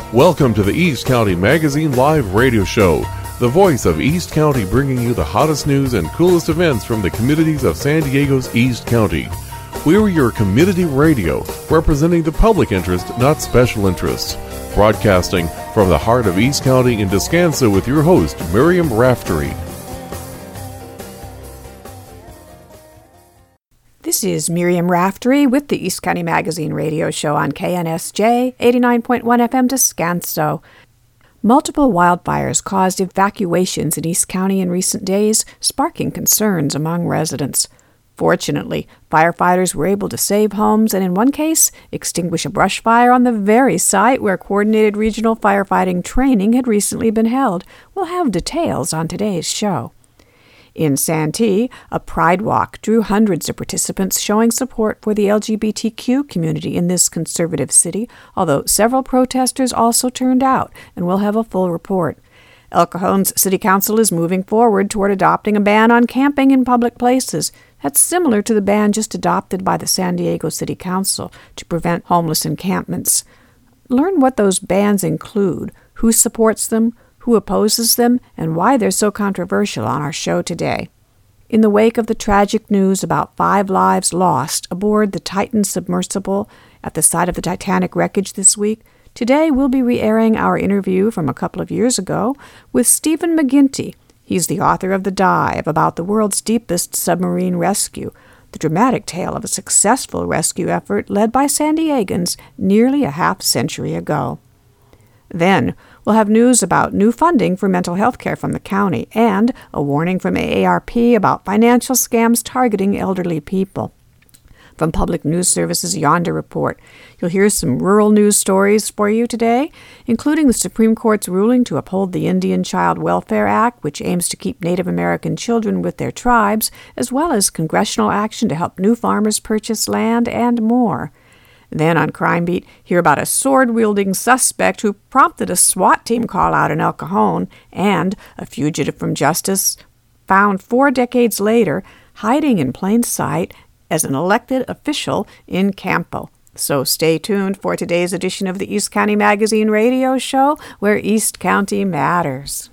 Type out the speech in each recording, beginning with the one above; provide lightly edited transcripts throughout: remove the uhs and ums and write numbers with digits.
Welcome to the East County Magazine Live Radio Show, the voice of East County, bringing you the hottest news and coolest events from the communities of San Diego's East County. We're your community radio, representing the public interest, not special interests. Broadcasting from the heart of East County in Descanso with your host, Miriam Raftery. This is Miriam Raftery with the East County Magazine Radio Show on KNSJ 89.1 FM Descanso. Multiple wildfires caused evacuations in East County in recent days, sparking concerns among residents. Fortunately, firefighters were able to save homes and, in one case, extinguish a brush fire on the very site where coordinated regional firefighting training had recently been held. We'll have details on today's show. In Santee, a pride walk drew hundreds of participants showing support for the LGBTQ community in this conservative city, although several protesters also turned out, and we'll have a full report. El Cajon's City Council is moving forward toward adopting a ban on camping in public places. That's similar to the ban just adopted by the San Diego City Council to prevent homeless encampments. Learn what those bans include, who supports them, who opposes them, and why they're so controversial on our show today. In the wake of the tragic news about 5 lives lost aboard the Titan submersible at the site of the Titanic wreckage this week, today we'll be re-airing our interview from a couple of years ago with Stephen McGinty. He's the author of The Dive, about the world's deepest submarine rescue, the dramatic tale of a successful rescue effort led by San Diegans nearly a half-century ago. Then, we'll have news about new funding for mental health care from the county and a warning from AARP about financial scams targeting elderly people. From Public News Service's Yonder Report, you'll hear some rural news stories for you today, including the Supreme Court's ruling to uphold the Indian Child Welfare Act, which aims to keep Native American children with their tribes, as well as congressional action to help new farmers purchase land and more. Then on Crime Beat, hear about a sword-wielding suspect who prompted a SWAT team call-out in El Cajon, and a fugitive from justice found 4 decades later hiding in plain sight as an elected official in Campo. So stay tuned for today's edition of the East County Magazine Radio Show, where East County matters.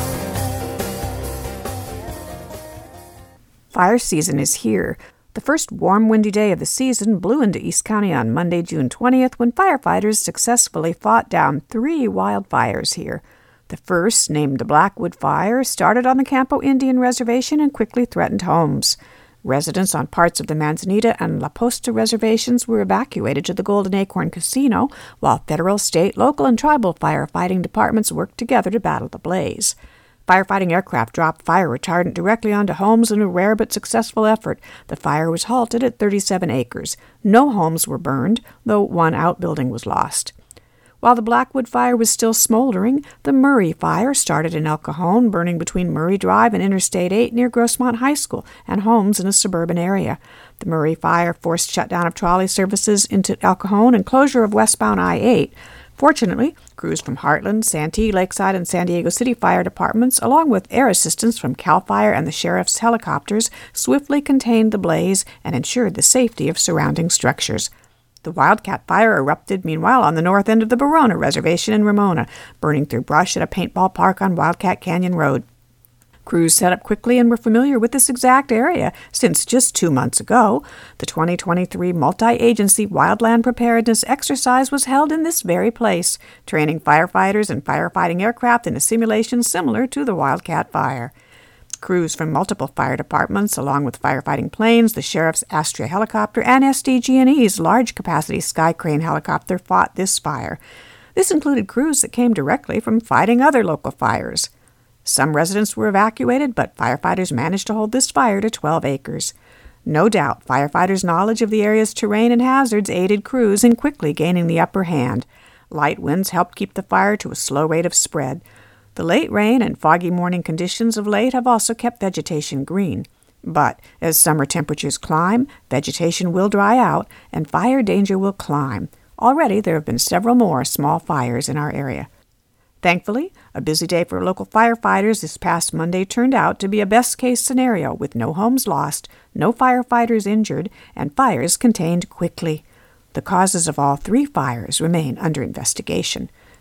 Fire season is here. The first warm, windy day of the season blew into East County on Monday, June 20th, when firefighters successfully fought down 3 wildfires here. The first, named the Blackwood Fire, started on the Campo Indian Reservation and quickly threatened homes. Residents on parts of the Manzanita and La Posta reservations were evacuated to the Golden Acorn Casino, while federal, state, local, and tribal firefighting departments worked together to battle the blaze. Firefighting aircraft dropped fire retardant directly onto homes in a rare but successful effort. The fire was halted at 37 acres. No homes were burned, though 1 outbuilding was lost. While the Blackwood Fire was still smoldering, the Murray Fire started in El Cajon, burning between Murray Drive and Interstate 8 near Grossmont High School and homes in a suburban area. The Murray Fire forced shutdown of trolley services into El Cajon and closure of westbound I-8. Fortunately, crews from Heartland, Santee, Lakeside, and San Diego City fire departments, along with air assistance from CAL FIRE and the sheriff's helicopters, swiftly contained the blaze and ensured the safety of surrounding structures. The Wildcat Fire erupted, meanwhile, on the north end of the Barona Reservation in Ramona, burning through brush at a paintball park on Wildcat Canyon Road. Crews set up quickly and were familiar with this exact area, since just 2 months ago, the 2023 multi-agency wildland preparedness exercise was held in this very place, training firefighters and firefighting aircraft in a simulation similar to the Wildcat Fire. Crews from multiple fire departments, along with firefighting planes, the sheriff's Astrea helicopter, and SDG&E's large-capacity Sky Crane helicopter fought this fire. This included crews that came directly from fighting other local fires. Some residents were evacuated, but firefighters managed to hold this fire to 12 acres. No doubt, firefighters' knowledge of the area's terrain and hazards aided crews in quickly gaining the upper hand. Light winds helped keep the fire to a slow rate of spread. The late rain and foggy morning conditions of late have also kept vegetation green. But as summer temperatures climb, vegetation will dry out and fire danger will climb. Already there have been several more small fires in our area. Thankfully, a busy day for local firefighters this past Monday turned out to be a best-case scenario with no homes lost, no firefighters injured, and fires contained quickly. The causes of all 3 fires remain under investigation.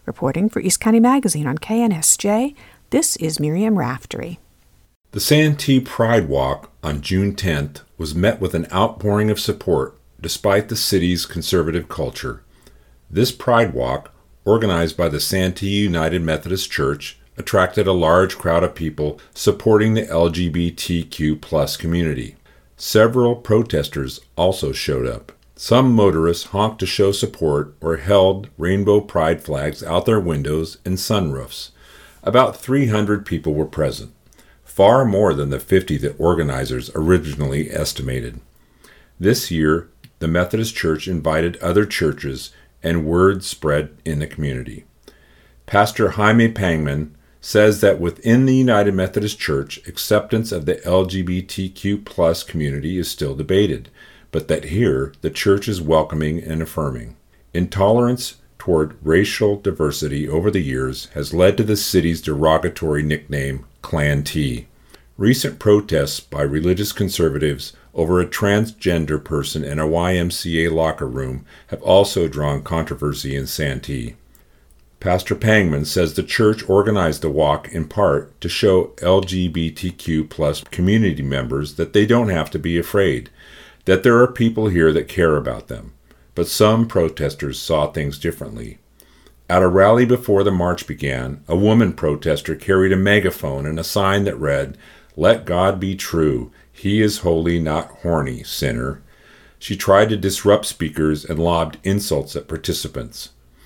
Reporting for East County Magazine on KNSJ, this is Miriam Raftery. The Santee Pride Walk on June 10th was met with an outpouring of support despite the city's conservative culture. This Pride Walk, organized by the Santee United Methodist Church, attracted a large crowd of people supporting the LGBTQ+ community. Several protesters also showed up. Some motorists honked to show support or held rainbow pride flags out their windows and sunroofs. About 300 people were present, far more than the 50 that organizers originally estimated. This year, the Methodist Church invited other churches, and word spread in the community. Pastor Jaime Pangman says that within the United Methodist Church, acceptance of the LGBTQ+ community is still debated, but that here the church is welcoming and affirming. Intolerance toward racial diversity over the years has led to the city's derogatory nickname, Clan T. Recent protests by religious conservatives over a transgender person in a YMCA locker room have also drawn controversy in Santee. Pastor Pangman says the church organized the walk in part to show LGBTQ+ community members that they don't have to be afraid, that there are people here that care about them. But some protesters saw things differently. At a rally before the march began, a woman protester carried a megaphone and a sign that read, "Let God be true. He is holy, not horny, sinner." She tried to disrupt speakers and lobbed insults at participants.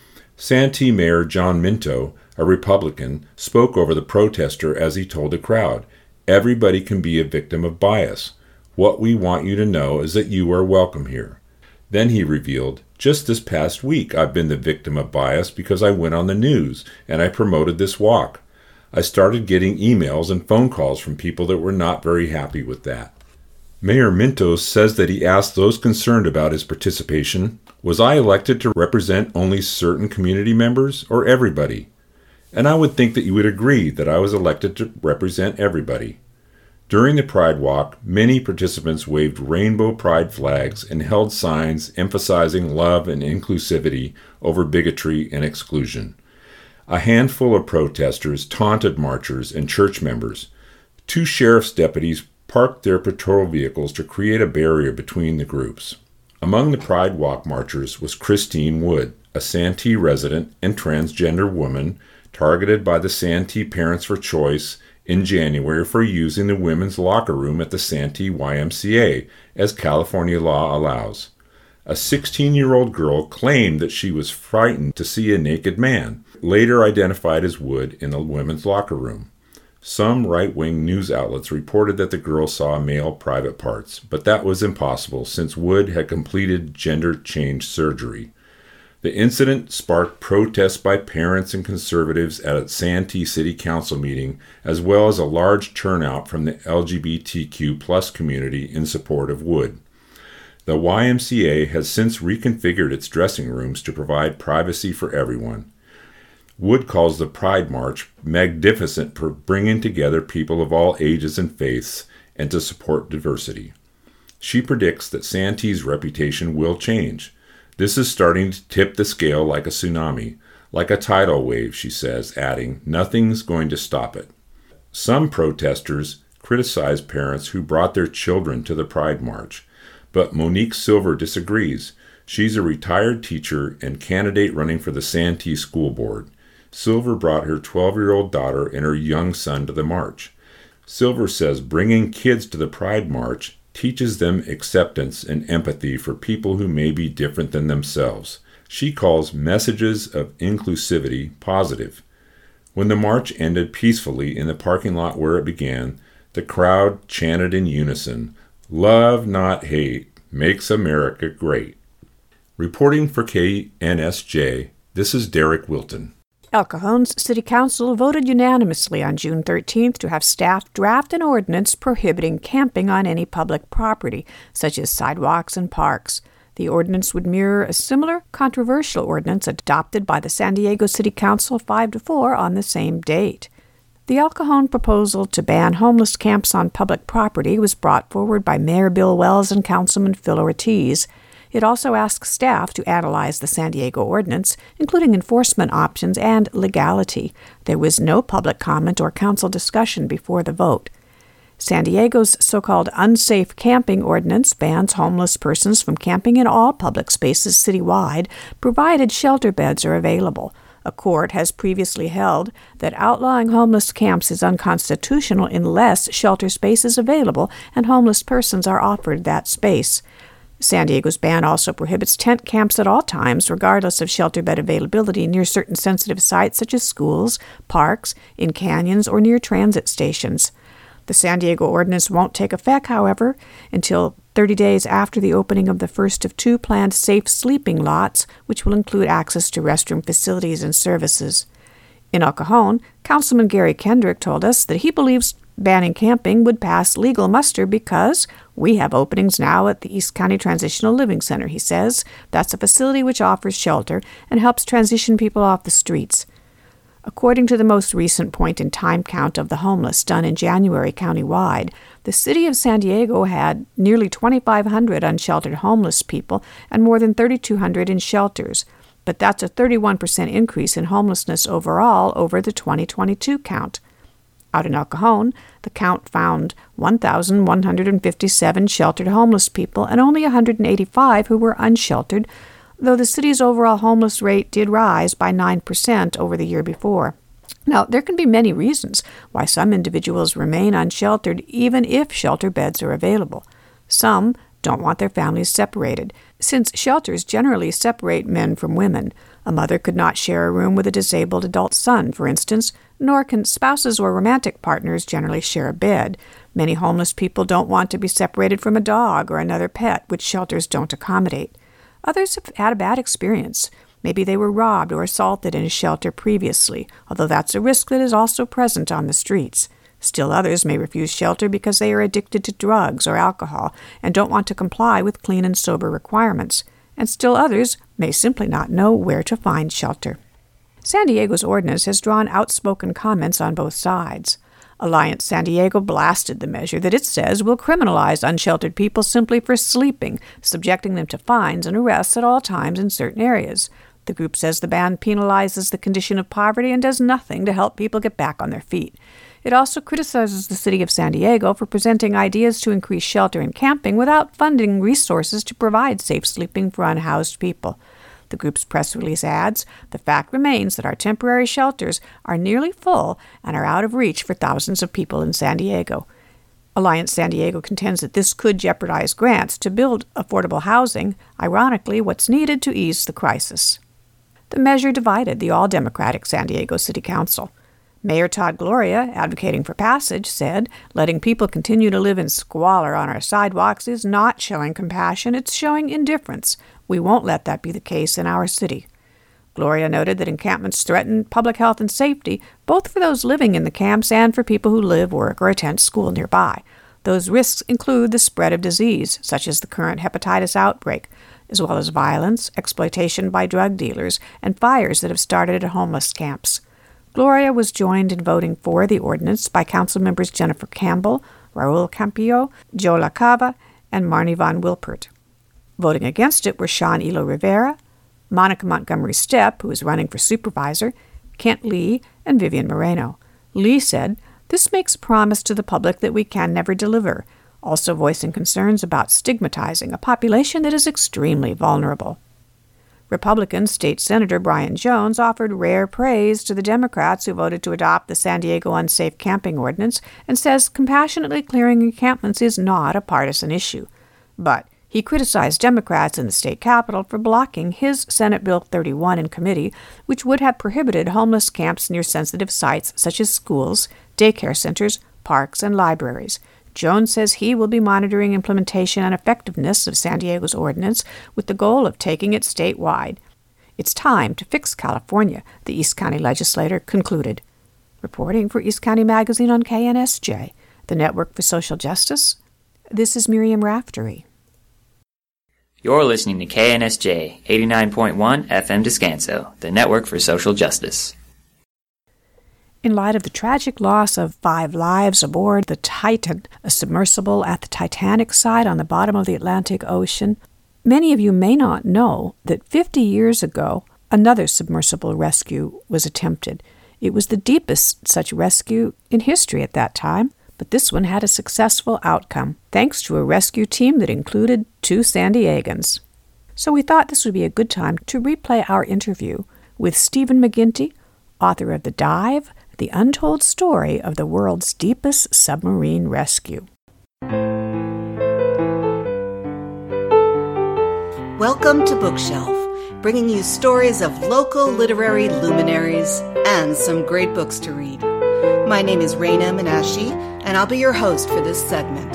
Santee Mayor John Minto, a Republican, spoke over the protester as he told the crowd, "Everybody can be a victim of bias. What we want you to know is that you are welcome here." Then he revealed, "Just this past week I've been the victim of bias because I went on the news and I promoted this walk. I started getting emails and phone calls from people that were not very happy with that." Mayor Minto says that he asked those concerned about his participation, "Was I elected to represent only certain community members or everybody?" And I would think that you would agree that I was elected to represent everybody. During the Pride Walk, many participants waved rainbow pride flags and held signs emphasizing love and inclusivity over bigotry and exclusion. A handful of protesters taunted marchers and church members. 2 sheriff's deputies parked their patrol vehicles to create a barrier between the groups. Among the Pride Walk marchers was Christine Wood, a Santee resident and transgender woman targeted by the Santee Parents for Choice in January for using the women's locker room at the Santee YMCA, as California law allows. A 16-year-old girl claimed that she was frightened to see a naked man, later identified as Wood, in the women's locker room. Some right-wing news outlets reported that the girl saw male private parts, but that was impossible since Wood had completed gender change surgery. The incident sparked protests by parents and conservatives at a Santee City Council meeting, as well as a large turnout from the LGBTQ+ community in support of Wood. The YMCA has since reconfigured its dressing rooms to provide privacy for everyone. Wood calls the Pride March magnificent for bringing together people of all ages and faiths and to support diversity. She predicts that Santee's reputation will change. This is starting to tip the scale like a tsunami, like a tidal wave, she says, adding, "Nothing's going to stop it." Some protesters criticized parents who brought their children to the Pride March, but Monique Silver disagrees. She's a retired teacher and candidate running for the Santee School Board. Silver brought her 12-year-old daughter and her young son to the march. Silver says bringing kids to the Pride March teaches them acceptance and empathy for people who may be different than themselves. She calls messages of inclusivity positive. When the march ended peacefully in the parking lot where it began, the crowd chanted in unison, "Love, not hate, makes America great." Reporting for KNSJ, this is Derek Wilton. El Cajon's City Council voted unanimously on June 13th to have staff draft an ordinance prohibiting camping on any public property, such as sidewalks and parks. The ordinance would mirror a similar controversial ordinance adopted by the San Diego City Council 5-4 on the same date. The El Cajon proposal to ban homeless camps on public property was brought forward by Mayor Bill Wells and Councilman Phil Ortiz. It also asks staff to analyze the San Diego ordinance, including enforcement options and legality. There was no public comment or council discussion before the vote. San Diego's so-called unsafe camping ordinance bans homeless persons from camping in all public spaces citywide, provided shelter beds are available. A court has previously held that outlawing homeless camps is unconstitutional unless shelter space is available and homeless persons are offered that space. San Diego's ban also prohibits tent camps at all times, regardless of shelter bed availability near certain sensitive sites such as schools, parks, in canyons, or near transit stations. The San Diego ordinance won't take effect, however, until 30 days after the opening of the first of 2 planned safe sleeping lots, which will include access to restroom facilities and services. In El Cajon, Councilman Gary Kendrick told us that he believes banning camping would pass legal muster because we have openings now at the East County Transitional Living Center, he says. That's a facility which offers shelter and helps transition people off the streets. According to the most recent point-in-time count of the homeless done in January countywide, the city of San Diego had nearly 2,500 unsheltered homeless people and more than 3,200 in shelters. But that's a 31% increase in homelessness overall over the 2022 count. Out in El Cajon, the count found 1,157 sheltered homeless people and only 185 who were unsheltered, though the city's overall homeless rate did rise by 9% over the year before. Now, there can be many reasons why some individuals remain unsheltered even if shelter beds are available. Some don't want their families separated, since shelters generally separate men from women. A mother could not share a room with a disabled adult son, for instance, nor can spouses or romantic partners generally share a bed. Many homeless people don't want to be separated from a dog or another pet, which shelters don't accommodate. Others have had a bad experience. Maybe they were robbed or assaulted in a shelter previously, although that's a risk that is also present on the streets. Still others may refuse shelter because they are addicted to drugs or alcohol and don't want to comply with clean and sober requirements. And still others may simply not know where to find shelter. San Diego's ordinance has drawn outspoken comments on both sides. Alliance San Diego blasted the measure that it says will criminalize unsheltered people simply for sleeping, subjecting them to fines and arrests at all times in certain areas. The group says the ban penalizes the condition of poverty and does nothing to help people get back on their feet. It also criticizes the city of San Diego for presenting ideas to increase shelter and camping without funding resources to provide safe sleeping for unhoused people. The group's press release adds, "The fact remains that our temporary shelters are nearly full and are out of reach for thousands of people in San Diego." Alliance San Diego contends that this could jeopardize grants to build affordable housing, ironically what's needed to ease the crisis. The measure divided the all-Democratic San Diego City Council. Mayor Todd Gloria, advocating for passage, said, "Letting people continue to live in squalor on our sidewalks is not showing compassion, it's showing indifference. We won't let that be the case in our city." Gloria noted that encampments threaten public health and safety, both for those living in the camps and for people who live, work, or attend school nearby. Those risks include the spread of disease, such as the current hepatitis outbreak, as well as violence, exploitation by drug dealers, and fires that have started at homeless camps. Gloria was joined in voting for the ordinance by council members Jennifer Campbell, Raul Campillo, Joe LaCava, and Marnie Von Wilpert. Voting against it were Sean Elo Rivera, Monica Montgomery Stepp, who is running for supervisor, Kent Lee, and Vivian Moreno. Lee said, "This makes a promise to the public that we can never deliver," also voicing concerns about stigmatizing a population that is extremely vulnerable. Republican State Senator Brian Jones offered rare praise to the Democrats who voted to adopt the San Diego Unsafe Camping Ordinance and says compassionately clearing encampments is not a partisan issue. But he criticized Democrats in the state capitol for blocking his Senate Bill 31 in committee, which would have prohibited homeless camps near sensitive sites such as schools, daycare centers, parks, and libraries. Jones says he will be monitoring implementation and effectiveness of San Diego's ordinance with the goal of taking it statewide. "It's time to fix California," the East County legislator concluded. Reporting for East County Magazine on KNSJ, the Network for Social Justice, this is Miriam Raftery. You're listening to KNSJ 89.1 FM Descanso, the Network for Social Justice. In light of the tragic loss of 5 lives aboard the Titan, a submersible at the Titanic site on the bottom of the Atlantic Ocean, Many of you may not know that 50 years ago, another submersible rescue was attempted. It was the deepest such rescue in history at that time, but this one had a successful outcome, thanks to a rescue team that included 2 San Diegans. So we thought this would be a good time to replay our interview with Stephen McGinty, author of The Dive, The Untold Story of the World's Deepest Submarine Rescue. Welcome to Bookshelf, bringing you stories of local literary luminaries and some great books to read. My name is Raina Menashe, and I'll be your host for this segment.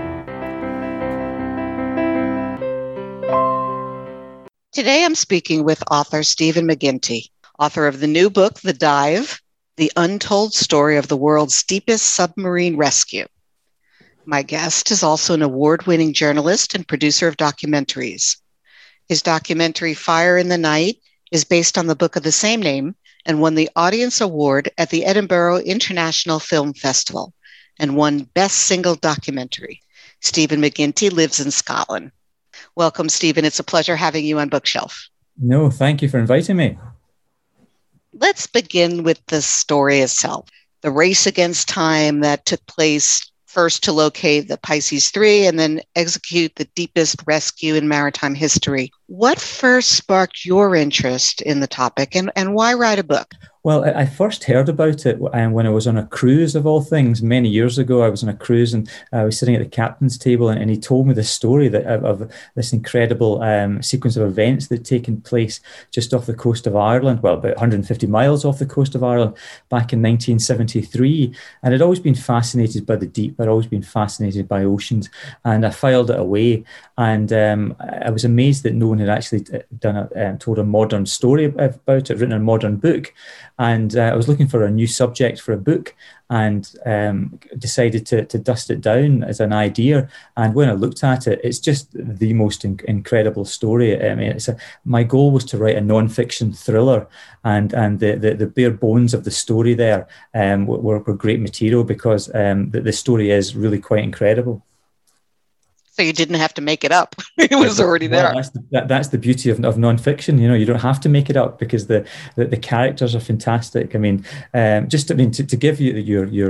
Today I'm speaking with author Stephen McGinty, author of the new book, The Dive, The Untold Story of the World's Deepest Submarine Rescue. My guest is also an award-winning journalist and producer of documentaries. His documentary, Fire in the Night, is based on the book of the same name and won the Audience Award at the Edinburgh International Film Festival and won Best Single Documentary. Stephen McGinty lives in Scotland. Welcome, Stephen. It's a pleasure having you on Bookshelf. No, thank you for inviting me. Let's begin with the story itself. The race against time that took place first to locate the Pisces 3 and then execute the deepest rescue in maritime history. What first sparked your interest in the topic and why write a book? Well, I first heard about it when I was on a cruise, of all things. Many years ago, I was on a cruise and I was sitting at the captain's table and he told me the story of this incredible sequence of events that had taken place just off the coast of Ireland, well, about 150 miles off the coast of Ireland back in 1973. And I'd always been fascinated by the deep. I'd always been fascinated by oceans. And I filed it away. And I was amazed that no one had actually told a modern story about it, written a modern book. And I was looking for a new subject for a book and decided to dust it down as an idea. And when I looked at it, it's just the most incredible story. I mean, my goal was to write a non-fiction thriller, and the bare bones of the story there were great material because the story is really quite incredible. So you didn't have to make it up. It was already there. Well, that's the beauty of nonfiction. You know, you don't have to make it up because the characters are fantastic. I mean, to give you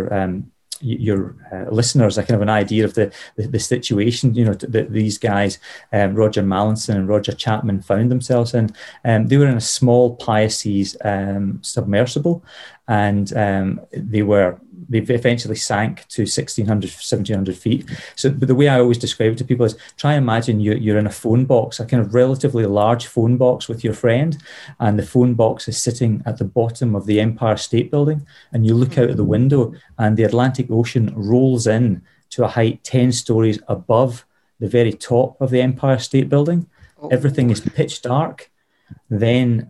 your listeners a kind of an idea of the situation, you know, that these guys, Roger Mallinson and Roger Chapman, found themselves in. They were in a small Pisces submersible, and they eventually sank to 1,600, 1,700 feet. So the way I always describe it to people is try and imagine you're in a phone box, a kind of relatively large phone box with your friend, and the phone box is sitting at the bottom of the Empire State Building, and you look out of the window and the Atlantic Ocean rolls in to a height 10 stories above the very top of the Empire State Building. Everything is pitch dark. Then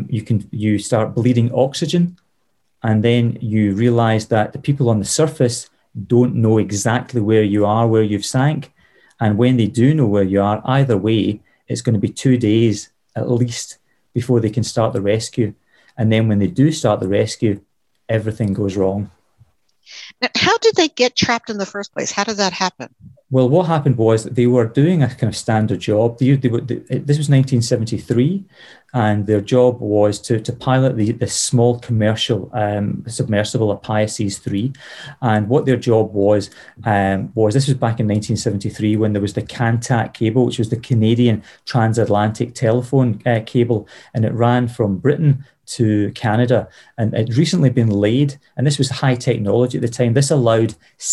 you start bleeding oxygen. And then you realize that the people on the surface don't know exactly where you are, where you've sank. And when they do know where you are, either way, it's going to be 2 days at least before they can start the rescue. And then when they do start the rescue, everything goes wrong. Now, how did they get trapped in the first place? How did that happen? Well, what happened was that they were doing a kind of standard job. This was 1973, and their job was to pilot this small commercial submersible, a Pisces 3. And what their job was this was back in 1973 when there was the Cantac cable, which was the Canadian transatlantic telephone cable, and it ran from Britain to Canada, and it recently been laid, and this was high technology at the time. This allowed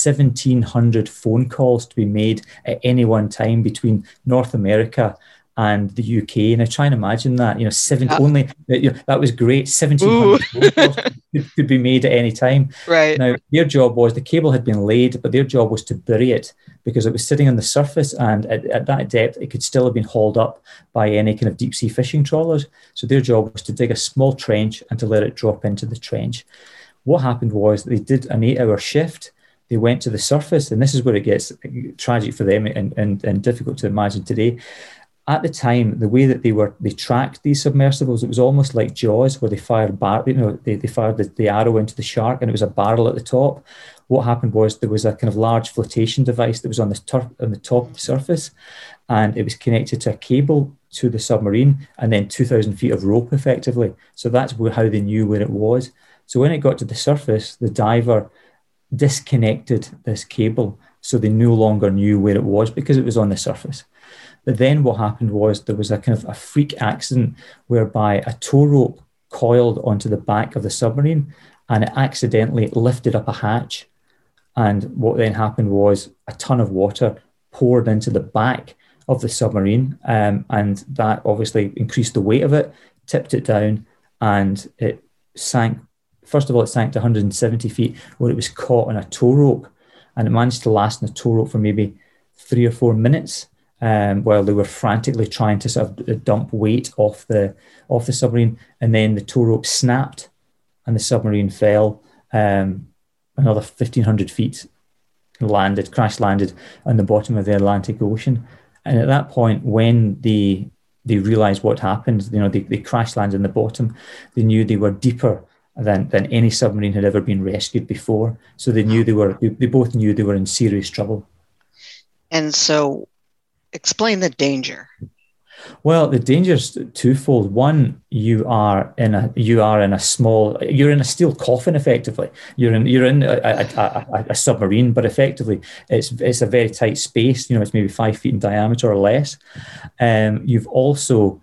1,700 phone calls to be made at any one time between North America and the UK. Now try and imagine that, that was great. 1,700 phone calls could be made at any time. Right. Now their job was, the cable had been laid, but their job was to bury it because it was sitting on the surface, and at that depth it could still have been hauled up by any kind of deep sea fishing trawlers. So their job was to dig a small trench and to let it drop into the trench. What happened was they did an 8-hour shift. They went to the surface, and this is where it gets tragic for them and difficult to imagine today. At the time, the way that they tracked these submersibles, it was almost like Jaws, where they fired they fired the arrow into the shark, and it was a barrel at the top. What happened was there was a kind of large flotation device that was on the top of the surface, and it was connected to a cable to the submarine and then 2,000 feet of rope effectively. So that's how they knew where it was. So when it got to the surface, the diver disconnected this cable, so they no longer knew where it was because it was on the surface. But then what happened was there was a kind of a freak accident whereby a tow rope coiled onto the back of the submarine and it accidentally lifted up a hatch. And what then happened was a ton of water poured into the back of the submarine, and that obviously increased the weight of it, tipped it down, and it sank. First of all, it sank to 170 feet where it was caught on a tow rope, and it managed to last on a tow rope for maybe 3 or 4 minutes while they were frantically trying to sort of dump weight off the submarine. And then the tow rope snapped and the submarine fell another 1,500 feet, crash landed on the bottom of the Atlantic Ocean. And at that point, when they realized what happened, they crash landed on the bottom, they knew they were deeper than any submarine had ever been rescued before. So they both knew they were in serious trouble. And so explain the danger. Well, the danger's twofold. One, you're in a steel coffin. Effectively, you're in a submarine, but effectively, it's a very tight space. It's maybe 5 feet in diameter or less. You've also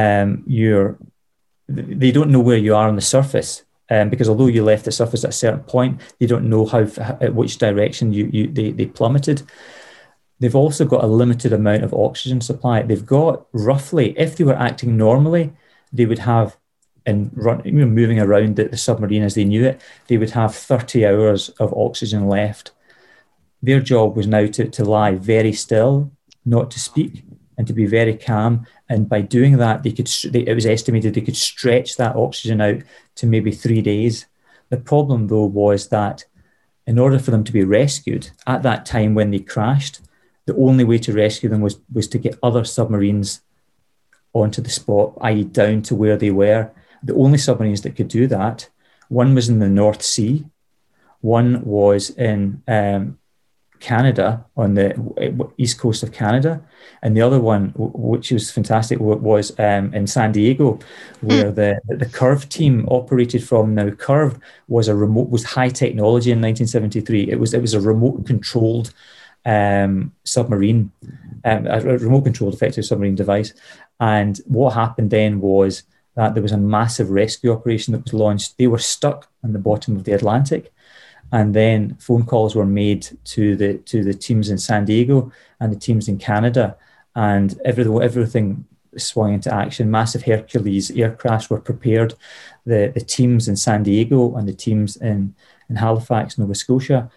they don't know where you are on the surface. Because although you left the surface at a certain point, they don't know which direction they plummeted. They've also got a limited amount of oxygen supply. They've got roughly, if they were acting normally, they would have, moving around the submarine as they knew it, they would have 30 hours of oxygen left. Their job was now to lie very still, not to speak, and to be very calm. And by doing that, it was estimated they could stretch that oxygen out to maybe 3 days. The problem, though, was that in order for them to be rescued at that time when they crashed, the only way to rescue them was to get other submarines onto the spot, i.e. down to where they were. The only submarines that could do that, one was in the North Sea, one was in Canada, on the east coast of Canada, and the other one, which was fantastic, was in San Diego, where the Curve team operated from. Now, Curve was high technology in 1973. It was a remote controlled submarine, a remote controlled effective submarine device. And what happened then was that there was a massive rescue operation that was launched. They were stuck on the bottom of the Atlantic. And then phone calls were made to the teams in San Diego and the teams in Canada, and everything swung into action. Massive Hercules aircrafts were prepared. The teams in San Diego and the teams in Halifax, Nova Scotia,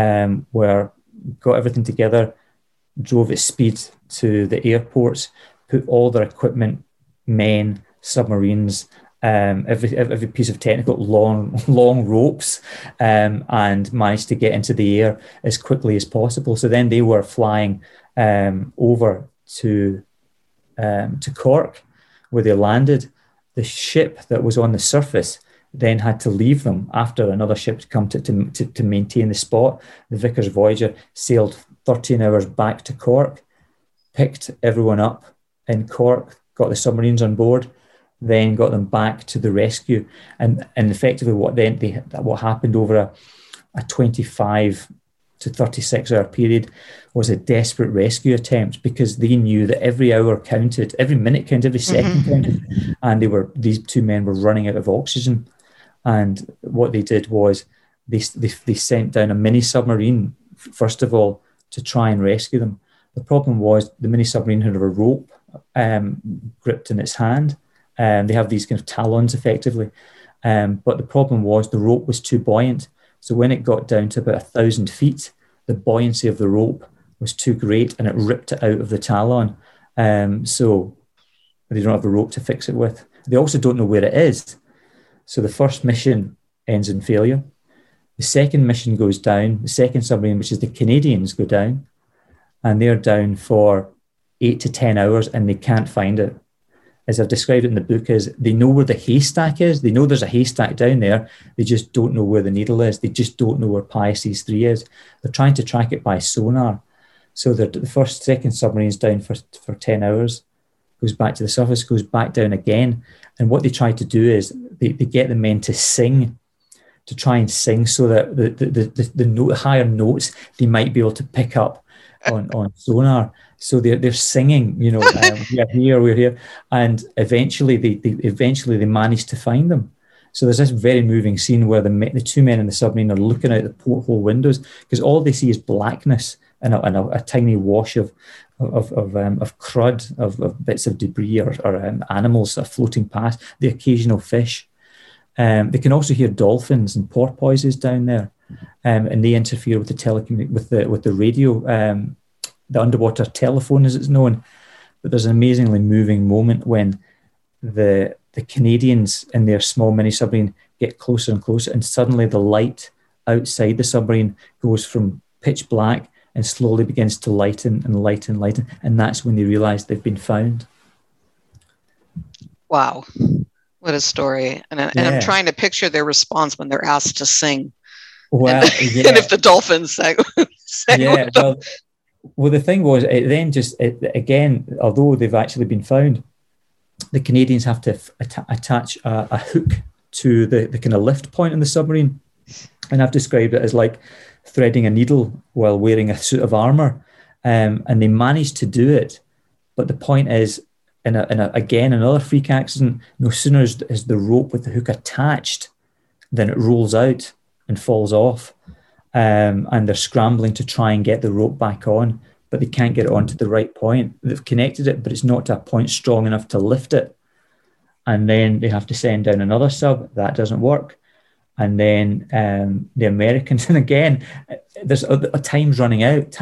got everything together, drove at speed to the airports, put all their equipment, men, submarines, every piece of technical long ropes, and managed to get into the air as quickly as possible. So then they were flying over to Cork, where they landed. The ship that was on the surface then had to leave them after another ship had come to maintain the spot. The Vickers Voyager sailed 13 hours back to Cork, picked everyone up in Cork, got the submarines on board, then got them back to the rescue. And effectively what happened over a 25 to 36 hour period was a desperate rescue attempt, because they knew that every hour counted, every minute counted, every second counted, and these two men were running out of oxygen. And what they did was they sent down a mini submarine, first of all, to try and rescue them. The problem was the mini submarine had a rope gripped in its hand. They have these kind of talons, effectively. But the problem was the rope was too buoyant. So when it got down to about 1,000 feet, the buoyancy of the rope was too great and it ripped it out of the talon. So they don't have a rope to fix it with. They also don't know where it is. So the first mission ends in failure. The second mission goes down. The second submarine, which is the Canadians, go down. And they're down for 8 to 10 hours and they can't find it. As I've described it in the book, is they know where the haystack is. They know there's a haystack down there. They just don't know where the needle is. They just don't know where Pisces 3 is. They're trying to track it by sonar. So the second submarine's down for 10 hours, goes back to the surface, goes back down again. And what they try to do is they get the men to sing, to try and sing so that the higher notes they might be able to pick up on sonar. So they're singing, we're here. And eventually they manage to find them. So there's this very moving scene where the two men in the submarine are looking out the porthole windows because all they see is blackness and a tiny wash of crud, of bits of debris or animals are floating past, the occasional fish. They can also hear dolphins and porpoises down there, and they interfere with the radio, the underwater telephone as it's known. But there's an amazingly moving moment when the Canadians in their small mini submarine get closer and closer, and suddenly the light outside the submarine goes from pitch black and slowly begins to lighten and lighten, and that's when they realise they've been found. Wow, what a story! And I'm trying to picture their response when they're asked to sing. Well, and if the dolphins sang with them. Well, the thing was, it then again, although they've actually been found, the Canadians have to attach a hook to the kind of lift point in the submarine, and I've described it as like threading a needle while wearing a suit of armour, and they managed to do it. But the point is, again, another freak accident, no sooner is the rope with the hook attached than it rolls out and falls off, and they're scrambling to try and get the rope back on, but they can't get it onto the right point. They've connected it, but it's not to a point strong enough to lift it. And then they have to send down another sub. That doesn't work. And then the Americans, and again, there's time's running out.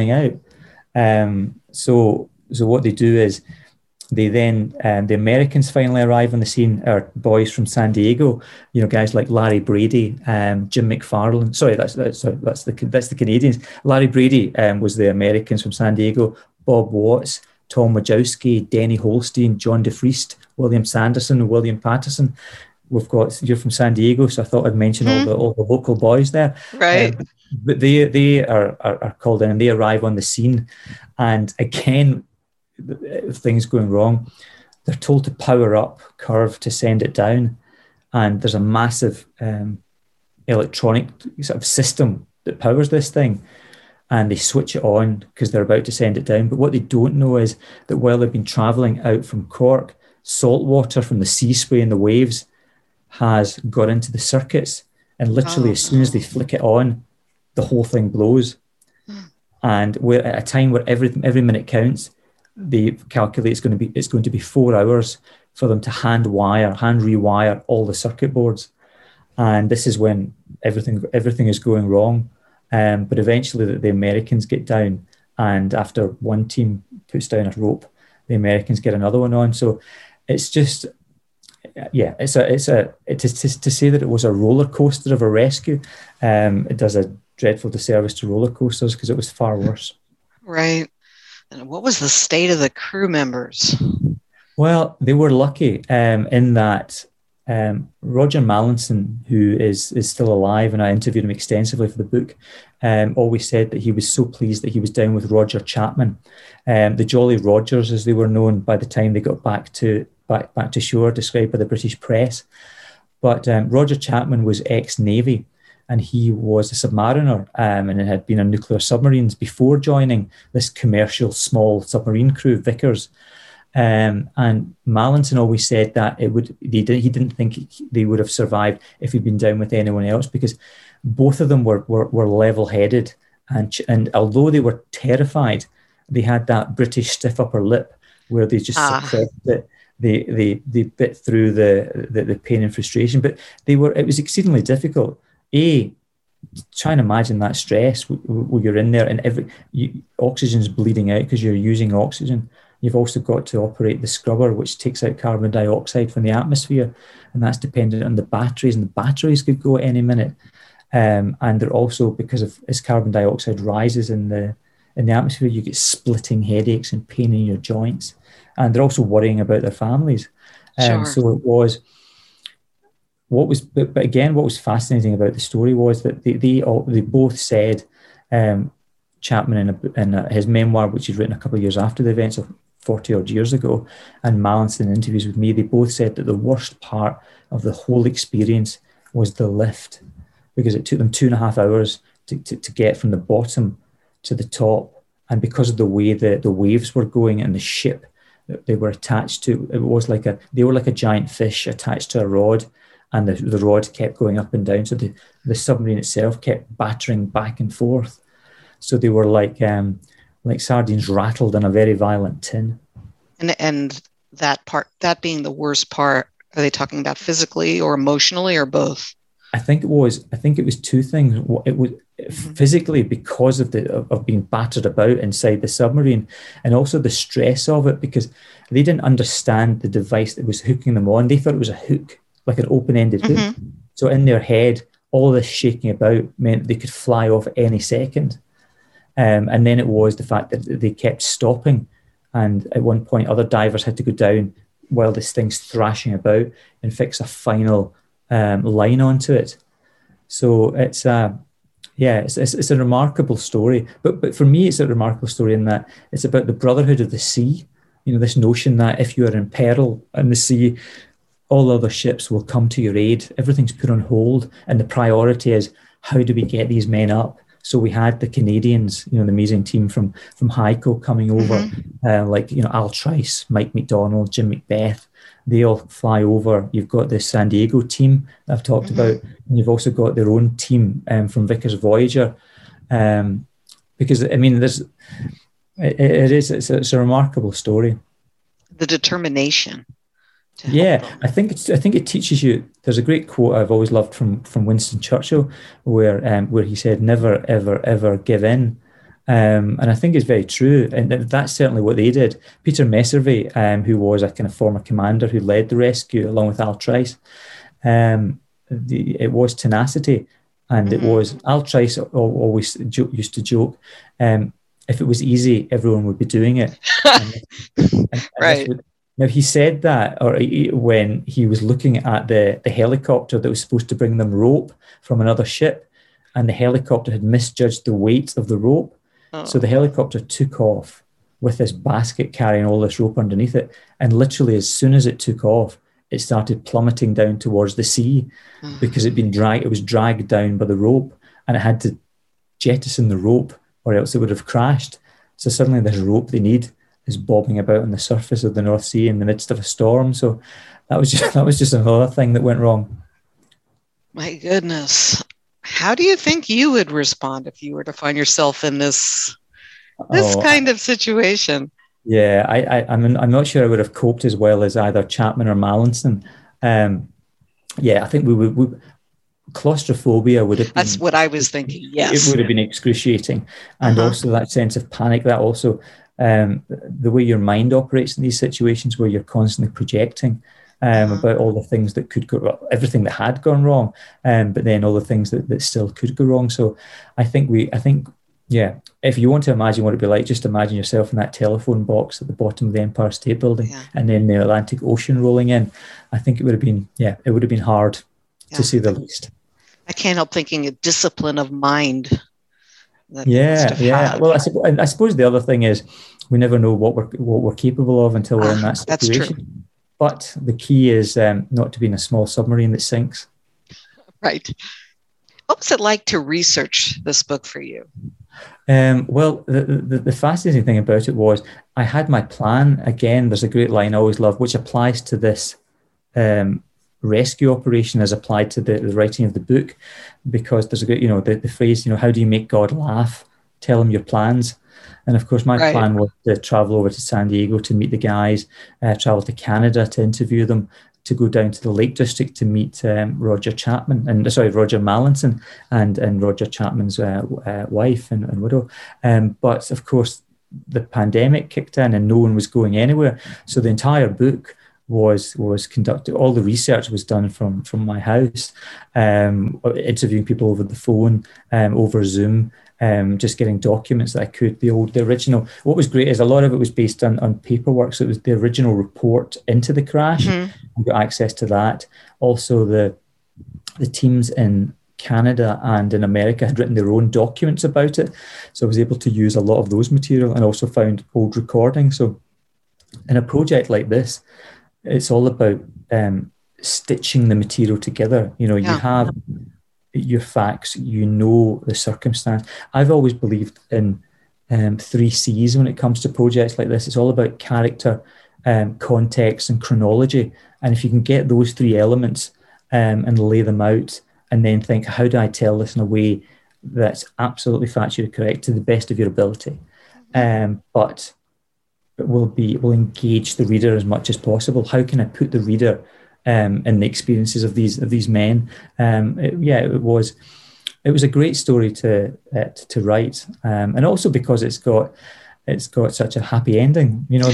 So what they do is they then, the Americans finally arrive on the scene, are boys from San Diego, guys like Larry Brady, Jim McFarland. Sorry, that's the Canadians. Larry Brady was the Americans from San Diego. Bob Watts, Tom Wojcicki, Denny Holstein, John DeFriest, William Sanderson, William Patterson. You're from San Diego, so I thought I'd mention all the local boys there. Right. But they are called in and they arrive on the scene. And again, things going wrong. They're told to power up Curve to send it down. And there's a massive electronic sort of system that powers this thing. And they switch it on because they're about to send it down. But what they don't know is that while they've been travelling out from Cork, salt water from the sea spray and the waves has got into the circuits, and literally as soon as they flick it on, the whole thing blows. And we're at a time where every minute counts. They calculate it's going to be 4 hours for them to hand rewire all the circuit boards, and this is when everything is going wrong. But eventually the Americans get down, and after one team puts down a rope, the Americans get another one on. So it's just. Yeah, to say that it was a roller coaster of a rescue, it does a dreadful disservice to roller coasters because it was far worse. Right. And what was the state of the crew members? Well, they were lucky in that Roger Mallinson, who is still alive, and I interviewed him extensively for the book, always said that he was so pleased that he was down with Roger Chapman, the Jolly Rogers, as they were known by the time they got back to shore, described by the British press. But Roger Chapman was ex-Navy, and he was a submariner, and had been on nuclear submarines before joining this commercial small submarine crew, Vickers. And Mallinson always said that he didn't think they would have survived if he'd been down with anyone else, because both of them were level-headed, and although they were terrified, they had that British stiff upper lip where they just suppressed it. They bit through the pain and frustration, but it was exceedingly difficult. Try and imagine that stress when you're in there and oxygen's bleeding out because you're using oxygen. You've also got to operate the scrubber, which takes out carbon dioxide from the atmosphere, and that's dependent on the batteries, and the batteries could go at any minute. And they're also, because as carbon dioxide rises in the atmosphere, you get splitting headaches and pain in your joints. And they're also worrying about their families. Sure. So it was. But again, what was fascinating about the story was that they both said, Chapman in his memoir, which he'd written a couple of years after the events of 40 odd years ago, and Mallinson in interviews with me, they both said that the worst part of the whole experience was the lift, because it took them 2.5 hours to get from the bottom to the top. And because of the way the waves were going and the ship that they were attached to, they were like a giant fish attached to a rod, and the rod kept going up and down. So the submarine itself kept battering back and forth. So they were like sardines rattled in a very violent tin. And that being the worst part, are they talking about physically or emotionally or both? I think it was two things. It was physically because of being battered about inside the submarine, and also the stress of it, because they didn't understand the device that was hooking them on. They thought it was a hook, like an open-ended hook. So in their head, all this shaking about meant they could fly off at any second. And then it was the fact that they kept stopping, and at one point other divers had to go down while this thing's thrashing about and fix a final line onto it. So it's a remarkable story. But for me, it's a remarkable story in that it's about the brotherhood of the sea. This notion that if you are in peril in the sea, all other ships will come to your aid. Everything's put on hold, and the priority is, how do we get these men up? So we had the Canadians, the amazing team from HICO coming over, Al Trice, Mike McDonald, Jim Macbeth. They all fly over. You've got the San Diego team that I've talked about, and you've also got their own team from Vickers Voyager. Because it's a remarkable story. The determination. Yeah, I think it teaches you. There's a great quote I've always loved from Winston Churchill, where he said, "Never, ever, ever give in," and I think it's very true. And that's certainly what they did. Peter Messervy, who was a kind of former commander who led the rescue along with Al Trice, it was tenacity, and it was Al Trice always used to joke, if it was easy, everyone would be doing it. Right. Now, he said that when he was looking at the helicopter that was supposed to bring them rope from another ship, and the helicopter had misjudged the weight of the rope. Oh. So the helicopter took off with this basket carrying all this rope underneath it. And literally, as soon as it took off, it started plummeting down towards the sea because it was dragged down by the rope, and it had to jettison the rope or else it would have crashed. So suddenly this rope they need is bobbing about on the surface of the North Sea in the midst of a storm. So that was just another thing that went wrong. My goodness. How do you think you would respond if you were to find yourself in this kind of situation? Yeah, I'm not sure I would have coped as well as either Chapman or Mallinson. I think we would. Claustrophobia would have been... That's what I was thinking, yes. It would have been excruciating. And also that sense of panic, that also... the way your mind operates in these situations where you're constantly projecting about all the things that could go wrong, everything that had gone wrong, but then all the things that still could go wrong. So I think if you want to imagine what it'd be like, just imagine yourself in that telephone box at the bottom of the Empire State Building and then the Atlantic Ocean rolling in. I think it would have been hard to say the least. I can't help thinking a discipline of mind. Yeah. Well, I suppose the other thing is we never know what we're capable of until we're in that situation. That's true. But the key is not to be in a small submarine that sinks. Right. What was it like to research this book for you? Well, the fascinating thing about it was I had my plan. Again, there's a great line I always love, which applies to this rescue operation as applied to the writing of the book, because there's a good, the phrase, how do you make God laugh? Tell him your plans. And of course, my plan was to travel over to San Diego to meet the guys, travel to Canada to interview them, to go down to the Lake District to meet Roger Mallinson and Roger Chapman's wife and widow. But of course, the pandemic kicked in and no one was going anywhere. So the entire book was conducted. All the research was done from my house, interviewing people over the phone, over Zoom, just getting documents that I could. The original. What was great is a lot of it was based on paperwork. So it was the original report into the crash. I got access to that. Also the teams in Canada and in America had written their own documents about it. So I was able to use a lot of those material and also found old recordings. So in a project like this, it's all about stitching the material together. You know, you have your facts, you know the circumstance. I've always believed in 3 C's when it comes to projects like this. It's all about character, context, and chronology. And if you can get those 3 elements and lay them out, and then think, how do I tell this in a way that's absolutely factually correct to the best of your ability, but will engage the reader as much as possible? How can I put the reader in the experiences of these men? It was a great story to write, and also because it's got such a happy ending. You know,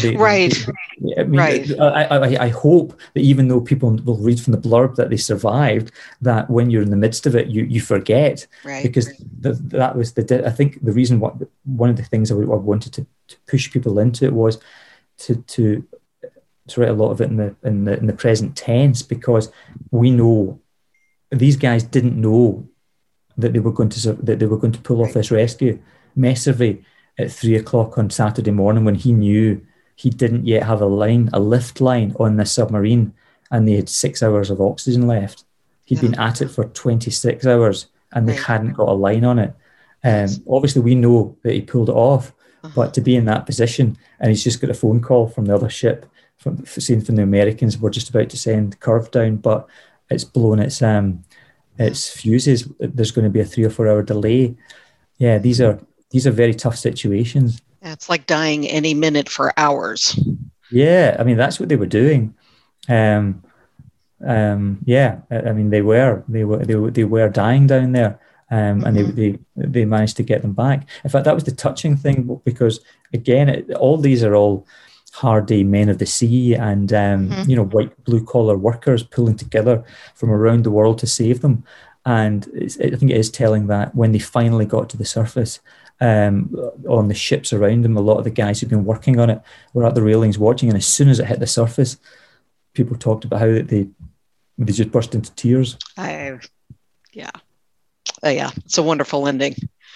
I hope that even though people will read from the blurb that they survived, that when you're in the midst of it, you forget, because that was I think the reason one of the things I wanted to push people into it was to write a lot of it in the present tense, because we know these guys didn't know that they were going to pull off this rescue. Messervy at 3:00 on Saturday morning, when he knew he didn't yet have a lift line on the submarine, and they had 6 hours of oxygen left. He'd been at it for 26 hours and they hadn't got a line on it. Obviously we know that he pulled it off, but to be in that position, and he's just got a phone call from the other ship, from the Americans, we're just about to send the Curve down, but it's blown its fuses. There's going to be a 3 or 4 hour delay. Yeah, these are very tough situations. It's like dying any minute for hours. Yeah, I mean, that's what they were doing. I mean, they were dying down there, and they managed to get them back. In fact, that was the touching thing, because again, all these are all hardy men of the sea, and white blue collar workers pulling together from around the world to save them. And I think it is telling that when they finally got to the surface, on the ships around them, a lot of the guys who'd been working on it were at the railings watching, and as soon as it hit the surface, people talked about how they just burst into tears. It's a wonderful ending.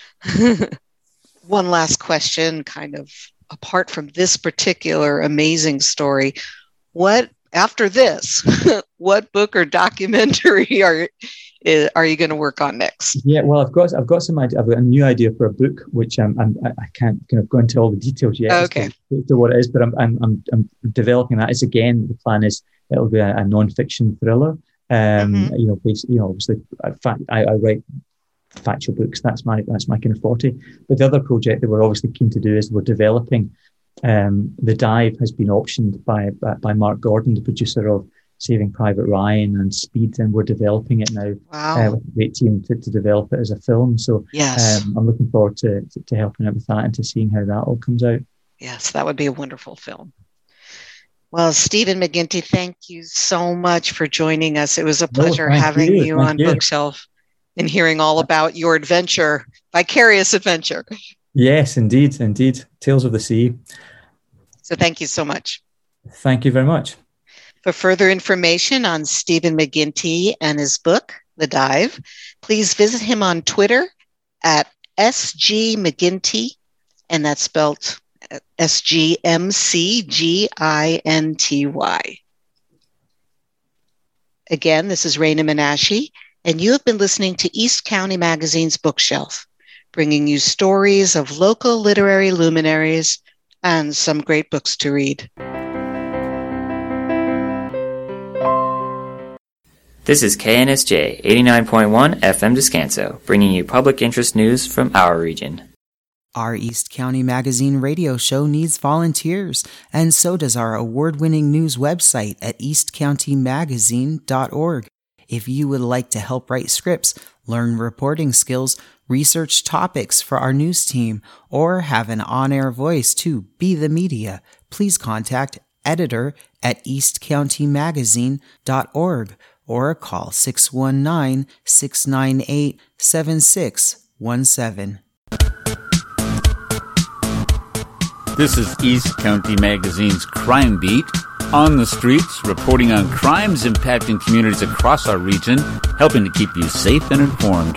One last question, kind of apart from this particular amazing story, after this, what book or documentary are you going to work on next? Yeah, well, I've got some idea. I've got a new idea for a book, which I can't kind of go into all the details yet. Okay. To what it is, but I'm developing that. The plan is it'll be a non-fiction thriller. Obviously, I write factual books. That's my kind of forte. But the other project that we're obviously keen to do is we're developing. The Dive has been optioned by Mark Gordon, the producer of Saving Private Ryan and Speed, and we're developing it now. Wow. With a great team to develop it as a film. So yes. I'm looking forward to helping out with that and to seeing how that all comes out. Yes, that would be a wonderful film. Well, Stephen McGinty, thank you so much for joining us. It was a pleasure having you on Bookshelf and hearing all about your adventure, vicarious adventure. Yes, indeed. Tales of the Sea. So thank you so much. Thank you very much. For further information on Stephen McGinty and his book, The Dive, please visit him on Twitter at SGMcGinty, and that's spelled SGMCGINTY. Again, this is Raina Menashe, and you have been listening to East County Magazine's Bookshelf, bringing you stories of local literary luminaries and some great books to read. This is KNSJ 89.1 FM Descanso, bringing you public interest news from our region. Our East County Magazine radio show needs volunteers, and so does our award-winning news website at eastcountymagazine.org. If you would like to help write scripts, learn reporting skills, research topics for our news team, or have an on-air voice to be the media, please contact editor at eastcountymagazine.org or call 619-698-7617. This is East County Magazine's Crime Beat. On the streets, reporting on crimes impacting communities across our region. helping to keep you safe and informed.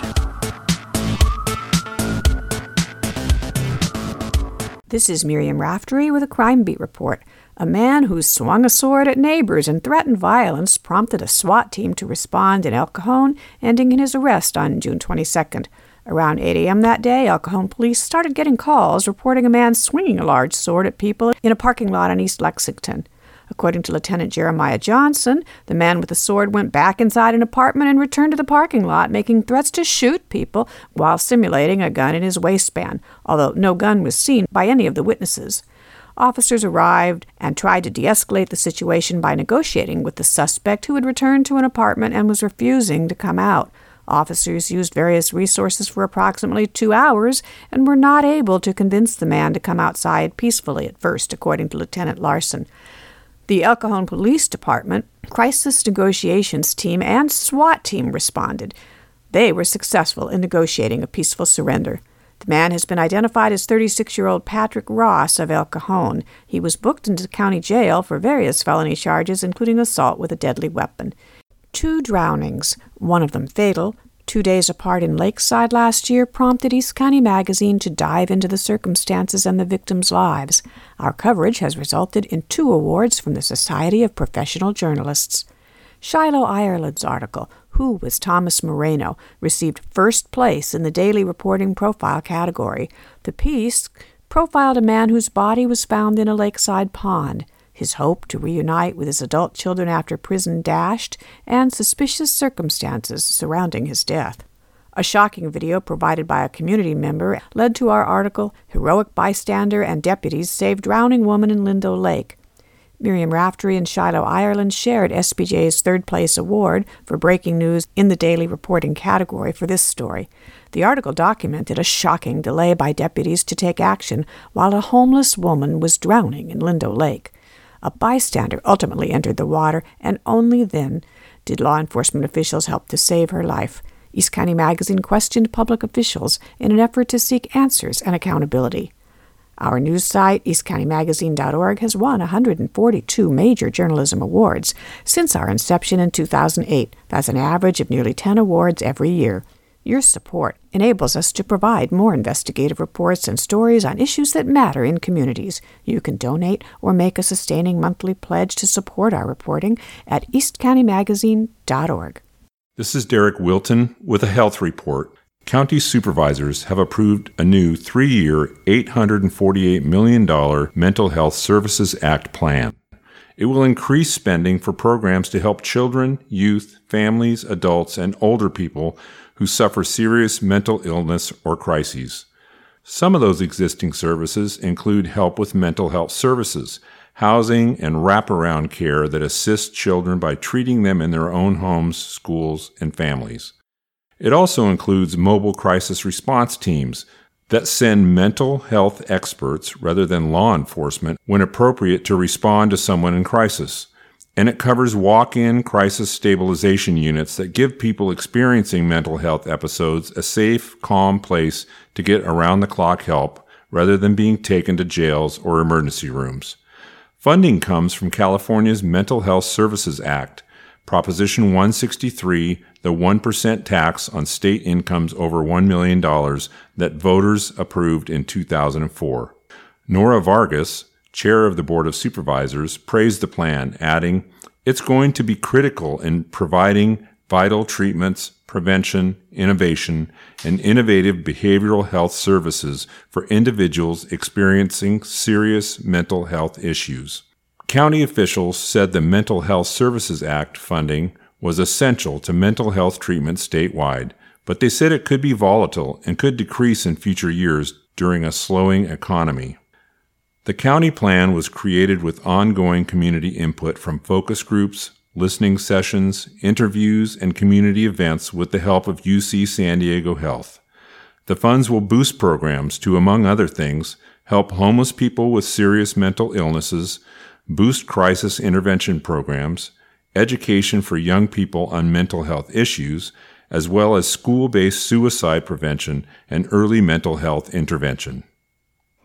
This is Miriam Raftery with a Crime Beat report. A man who swung a sword at neighbors and threatened violence prompted a SWAT team to respond in El Cajon, ending in his arrest on June 22nd. Around 8 a.m. that day, El Cajon police started getting calls reporting a man swinging a large sword at people in a parking lot in East Lexington. According to Lieutenant Jeremiah Johnson, the man with the sword went back inside an apartment and returned to the parking lot, making threats to shoot people while simulating a gun in his waistband, although no gun was seen by any of the witnesses. Officers arrived and tried to de-escalate the situation by negotiating with the suspect, who had returned to an apartment and was refusing to come out. Officers used various resources for approximately 2 hours and were not able to convince the man to come outside peacefully at first, according to Lieutenant Larson. The El Cajon Police Department, Crisis Negotiations Team, and SWAT team responded. They were successful in negotiating a peaceful surrender. The man has been identified as 36-year-old Patrick Ross of El Cajon. He was booked into county jail for various felony charges, including assault with a deadly weapon. 2 drownings, one of them fatal, 2 days apart in Lakeside last year, prompted East County Magazine to dive into the circumstances and the victims' lives. Our coverage has resulted in 2 awards from the Society of Professional Journalists. Shiloh Ireland's article, Who Was Thomas Moreno?, received first place in the daily reporting profile category. The piece profiled a man whose body was found in a lakeside pond, his hope to reunite with his adult children after prison dashed, and suspicious circumstances surrounding his death. A shocking video provided by a community member led to our article, Heroic Bystander and Deputies Save Drowning Woman in Lindo Lake. Miriam Raftery and Shiloh Ireland shared SPJ's third-place award for breaking news in the daily reporting category for this story. The article documented a shocking delay by deputies to take action while a homeless woman was drowning in Lindo Lake. A bystander ultimately entered the water, and only then did law enforcement officials help to save her life. East County Magazine questioned public officials in an effort to seek answers and accountability. Our news site, eastcountymagazine.org, has won 142 major journalism awards since our inception in 2008. That's an average of nearly 10 awards every year. Your support enables us to provide more investigative reports and stories on issues that matter in communities. You can donate or make a sustaining monthly pledge to support our reporting at eastcountymagazine.org. This is Derek Wilton with a health report. County supervisors have approved a new 3-year, $848 million Mental Health Services Act plan. It will increase spending for programs to help children, youth, families, adults, and older people who suffer serious mental illness or crises. Some of those existing services include help with mental health services, housing, and wraparound care that assists children by treating them in their own homes, schools, and families. It also includes mobile crisis response teams that send mental health experts rather than law enforcement when appropriate to respond to someone in crisis. And it covers walk-in crisis stabilization units that give people experiencing mental health episodes a safe, calm place to get around-the-clock help rather than being taken to jails or emergency rooms. Funding comes from California's Mental Health Services Act, Proposition 163, the 1% tax on state incomes over $1 million that voters approved in 2004. Nora Vargas, chair of the Board of Supervisors, praised the plan, adding, "It's going to be critical in providing vital treatments, prevention, innovation, and innovative behavioral health services for individuals experiencing serious mental health issues." County officials said the Mental Health Services Act funding was essential to mental health treatment statewide, but they said it could be volatile and could decrease in future years during a slowing economy. The county plan was created with ongoing community input from focus groups, listening sessions, interviews, and community events with the help of UC San Diego Health. The funds will boost programs to, among other things, help homeless people with serious mental illnesses, boost crisis intervention programs, education for young people on mental health issues, as well as school-based suicide prevention and early mental health intervention.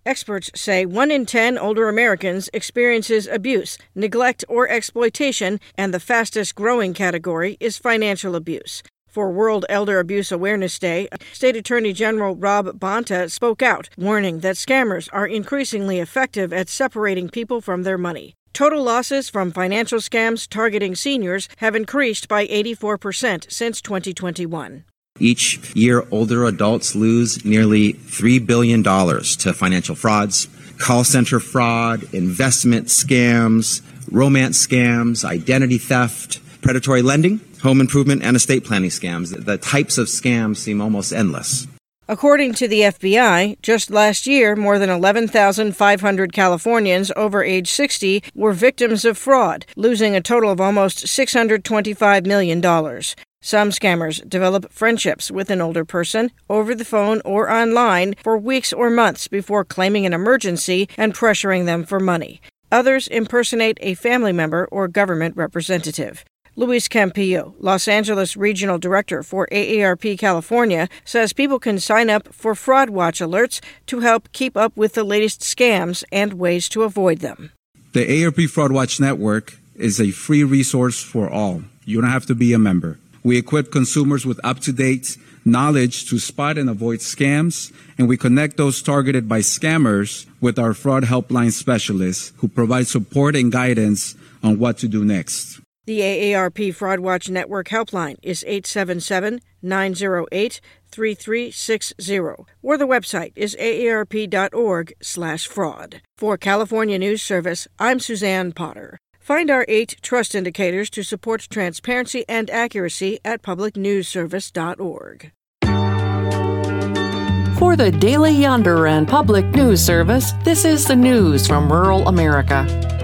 Experts say 1 in 10 older Americans experiences abuse, neglect, or exploitation, and the fastest growing category is financial abuse. For World Elder Abuse Awareness Day, State Attorney General Rob Bonta spoke out, warning that scammers are increasingly effective at separating people from their money. Total losses from financial scams targeting seniors have increased by 84% since 2021. Each year, older adults lose nearly $3 billion to financial frauds, call center fraud, investment scams, romance scams, identity theft, predatory lending, home improvement, and estate planning scams. The types of scams seem almost endless. According to the FBI, just last year, more than 11,500 Californians over age 60 were victims of fraud, losing a total of almost $625 million. Some scammers develop friendships with an older person over the phone or online for weeks or months before claiming an emergency and pressuring them for money. Others impersonate a family member or government representative. Luis Campillo, Los Angeles Regional Director for AARP California, says people can sign up for Fraud Watch alerts to help keep up with the latest scams and ways to avoid them. The AARP Fraud Watch Network is a free resource for all. You don't have to be a member. We equip consumers with up-to-date knowledge to spot and avoid scams, and we connect those targeted by scammers with our fraud helpline specialists who provide support and guidance on what to do next. The AARP Fraud Watch Network helpline is 877-908-3360, or the website is aarp.org/fraud. For California News Service, I'm Suzanne Potter. Find our 8 trust indicators to support transparency and accuracy at publicnewsservice.org. For the Daily Yonder and Public News Service, this is the news from rural America.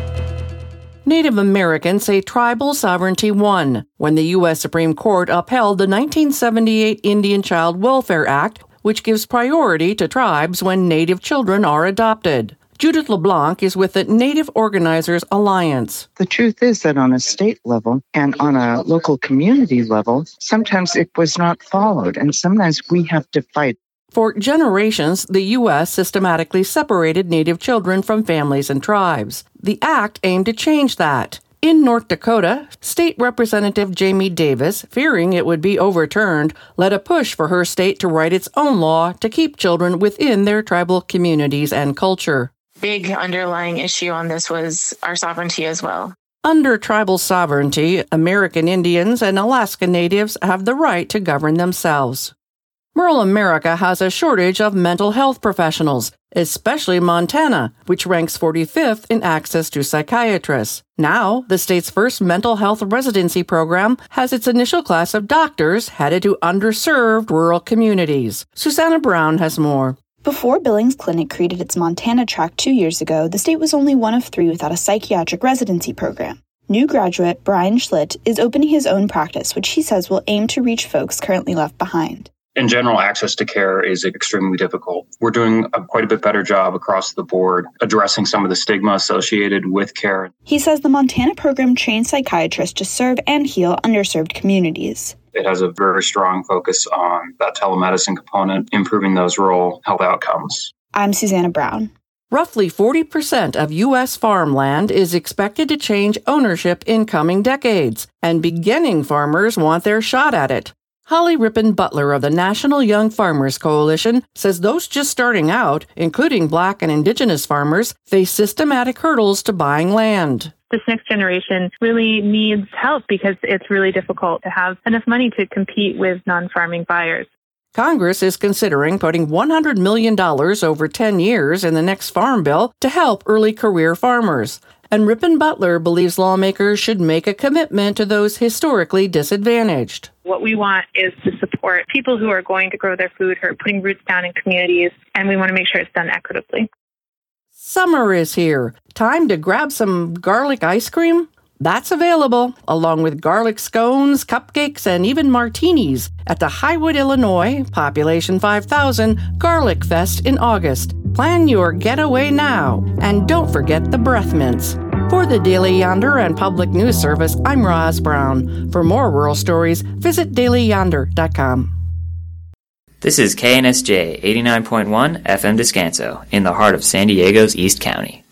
Native Americans say tribal sovereignty won when the U.S. Supreme Court upheld the 1978 Indian Child Welfare Act, which gives priority to tribes when Native children are adopted. Judith LeBlanc is with the Native Organizers Alliance. The truth is that on a state level and on a local community level, sometimes it was not followed, and sometimes we have to fight. For generations, the U.S. systematically separated Native children from families and tribes. The act aimed to change that. In North Dakota, State Representative Jamie Davis, fearing it would be overturned, led a push for her state to write its own law to keep children within their tribal communities and culture. Big underlying issue on this was our sovereignty as well. Under tribal sovereignty, American Indians and Alaska Natives have the right to govern themselves. Rural America has a shortage of mental health professionals, especially Montana, which ranks 45th in access to psychiatrists. Now, the state's first mental health residency program has its initial class of doctors headed to underserved rural communities. Susanna Brown has more. Before Billings Clinic created its Montana track 2 years ago, the state was only one of 3 without a psychiatric residency program. New graduate Brian Schlitt is opening his own practice, which he says will aim to reach folks currently left behind. In general, access to care is extremely difficult. We're doing quite a bit better job across the board addressing some of the stigma associated with care. He says the Montana program trains psychiatrists to serve and heal underserved communities. It has a very strong focus on that telemedicine component, improving those rural health outcomes. I'm Susanna Brown. Roughly 40% of U.S. farmland is expected to change ownership in coming decades, and beginning farmers want their shot at it. Holly Rippon Butler of the National Young Farmers Coalition says those just starting out, including Black and Indigenous farmers, face systematic hurdles to buying land. This next generation really needs help because it's really difficult to have enough money to compete with non-farming buyers. Congress is considering putting $100 million over 10 years in the next farm bill to help early career farmers. And Rippon Butler believes lawmakers should make a commitment to those historically disadvantaged. What we want is to support people who are going to grow their food, who are putting roots down in communities, and we want to make sure it's done equitably. Summer is here. Time to grab some garlic ice cream? That's available, along with garlic scones, cupcakes, and even martinis at the Highwood, Illinois, population 5,000, Garlic Fest in August. Plan your getaway now, and don't forget the breath mints. For the Daily Yonder and Public News Service, I'm Roz Brown. For more rural stories, visit dailyyonder.com. This is KNSJ 89.1 FM Descanso, in the heart of San Diego's East County.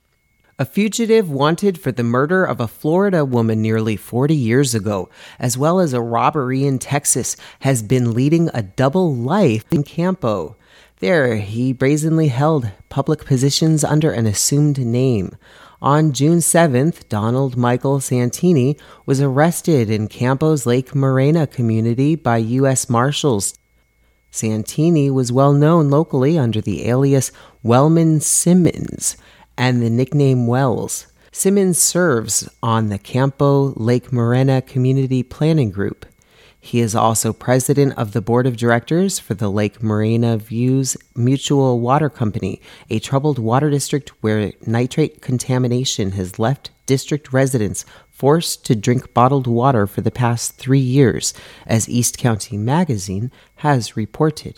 A fugitive wanted for the murder of a Florida woman nearly 40 years ago, as well as a robbery in Texas, has been leading a double life in Campo. There, he brazenly held public positions under an assumed name. On June 7th, Donald Michael Santini was arrested in Campo's Lake Morena community by U.S. Marshals. Santini was well known locally under the alias Wellman Simmons and the nickname Wells. Simmons serves on the Campo Lake Morena Community Planning Group. He is also president of the board of directors for the Lake Morena Views Mutual Water Company, a troubled water district where nitrate contamination has left district residents forced to drink bottled water for the past 3 years, as East County Magazine has reported.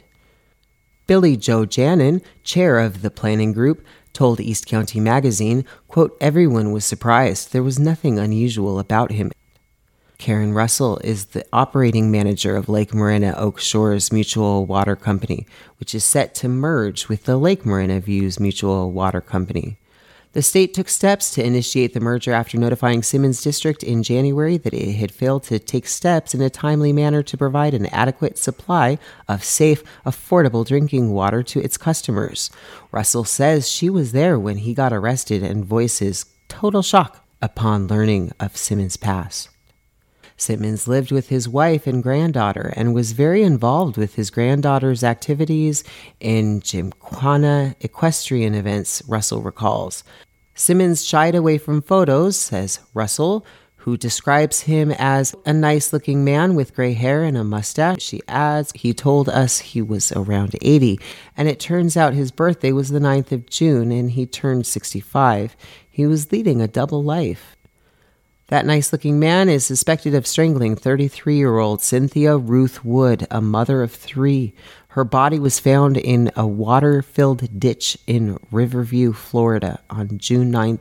Billy Joe Janin, chair of the planning group, told East County Magazine, quote, "Everyone was surprised. There was nothing unusual about him." Karen Russell is the operating manager of Lake Morena Oak Shores Mutual Water Company, which is set to merge with the Lake Morena Views Mutual Water Company. The state took steps to initiate the merger after notifying Simmons District in January that it had failed to take steps in a timely manner to provide an adequate supply of safe, affordable drinking water to its customers. Russell says she was there when he got arrested and voices total shock upon learning of Simmons' past. Simmons lived with his wife and granddaughter and was very involved with his granddaughter's activities in Gymkhana equestrian events, Russell recalls. Simmons shied away from photos, says Russell, who describes him as a nice-looking man with gray hair and a mustache. She adds, he told us he was around 80, and it turns out his birthday was the 9th of June, and he turned 65. He was leading a double life. That nice-looking man is suspected of strangling 33-year-old Cynthia Ruth Wood, a mother of 3. Her body was found in a water-filled ditch in Riverview, Florida, on June 9,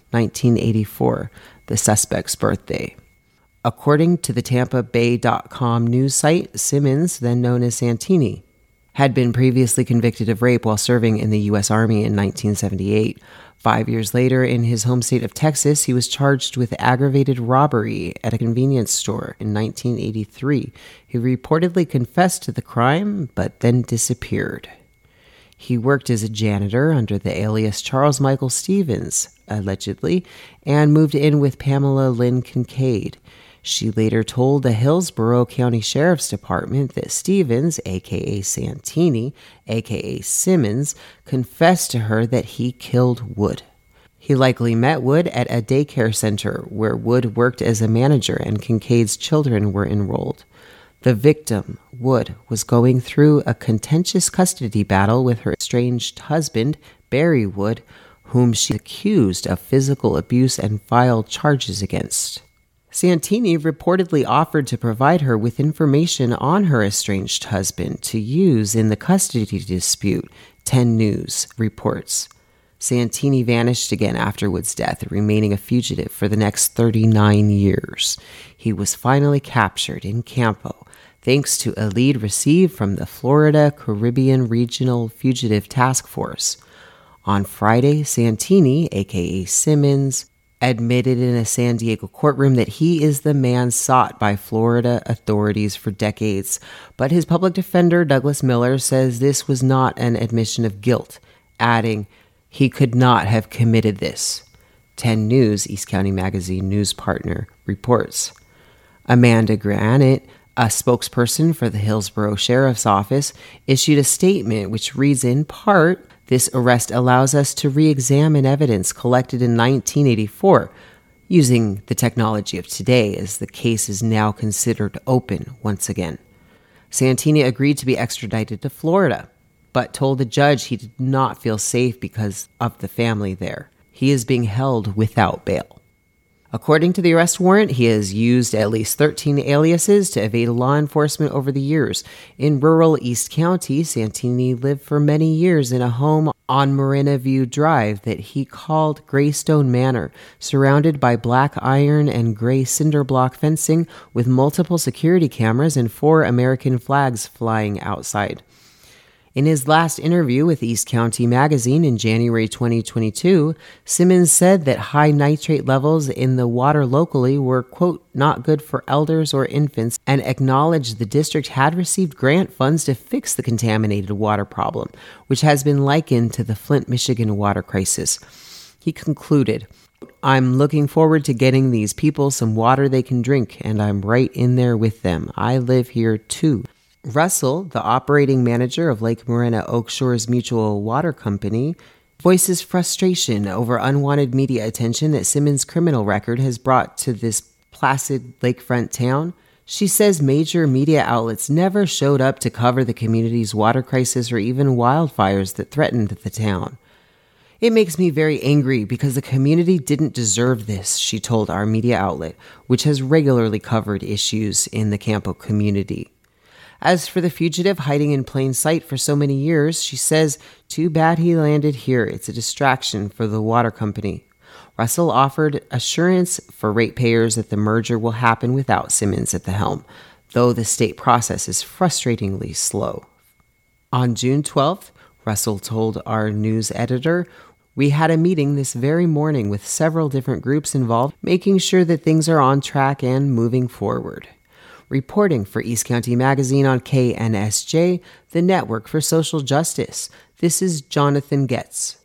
1984, the suspect's birthday. According to the TampaBay.com news site, Simmons, then known as Santini, had been previously convicted of rape while serving in the U.S. Army in 1978. 5 years later, in his home state of Texas, he was charged with aggravated robbery at a convenience store in 1983. He reportedly confessed to the crime, but then disappeared. He worked as a janitor under the alias Charles Michael Stevens, allegedly, and moved in with Pamela Lynn Kincaid. She later told the Hillsborough County Sheriff's Department that Stevens, a.k.a. Santini, a.k.a. Simmons, confessed to her that he killed Wood. He likely met Wood at a daycare center where Wood worked as a manager and Kincaid's children were enrolled. The victim, Wood, was going through a contentious custody battle with her estranged husband, Barry Wood, whom she accused of physical abuse and filed charges against. Santini reportedly offered to provide her with information on her estranged husband to use in the custody dispute, 10 News reports. Santini vanished again after Wood's death, remaining a fugitive for the next 39 years. He was finally captured in Campo, thanks to a lead received from the Florida Caribbean Regional Fugitive Task Force. On Friday, Santini, a.k.a. Simmons, admitted in a San Diego courtroom that he is the man sought by Florida authorities for decades. But his public defender, Douglas Miller, says this was not an admission of guilt, adding, he could not have committed this. 10 News, East County Magazine news partner, reports. Amanda Granite, a spokesperson for the Hillsborough Sheriff's Office, issued a statement which reads in part, "This arrest allows us to re-examine evidence collected in 1984, using the technology of today as the case is now considered open once again." Santini agreed to be extradited to Florida, but told the judge he did not feel safe because of the family there. He is being held without bail. According to the arrest warrant, he has used at least 13 aliases to evade law enforcement over the years. In rural East County, Santini lived for many years in a home on Marina View Drive that he called Greystone Manor, surrounded by black iron and gray cinder block fencing with multiple security cameras and 4 American flags flying outside. In his last interview with East County Magazine in January 2022, Simmons said that high nitrate levels in the water locally were, quote, not good for elders or infants, and acknowledged the district had received grant funds to fix the contaminated water problem, which has been likened to the Flint, Michigan water crisis. He concluded, I'm looking forward to getting these people some water they can drink, and I'm right in there with them. I live here too. Russell, the operating manager of Lake Morena Oak Shores Mutual Water Company, voices frustration over unwanted media attention that Simmons' criminal record has brought to this placid lakefront town. She says major media outlets never showed up to cover the community's water crisis or even wildfires that threatened the town. It makes me very angry because the community didn't deserve this, she told our media outlet, which has regularly covered issues in the Campo community. As for the fugitive hiding in plain sight for so many years, she says, too bad he landed here. It's a distraction for the water company. Russell offered assurance for ratepayers that the merger will happen without Simmons at the helm, though the state process is frustratingly slow. On June 12th, Russell told our news editor, we had a meeting this very morning with several different groups involved, making sure that things are on track and moving forward. Reporting for East County Magazine on KNSJ, the Network for Social Justice, this is Jonathan Getz.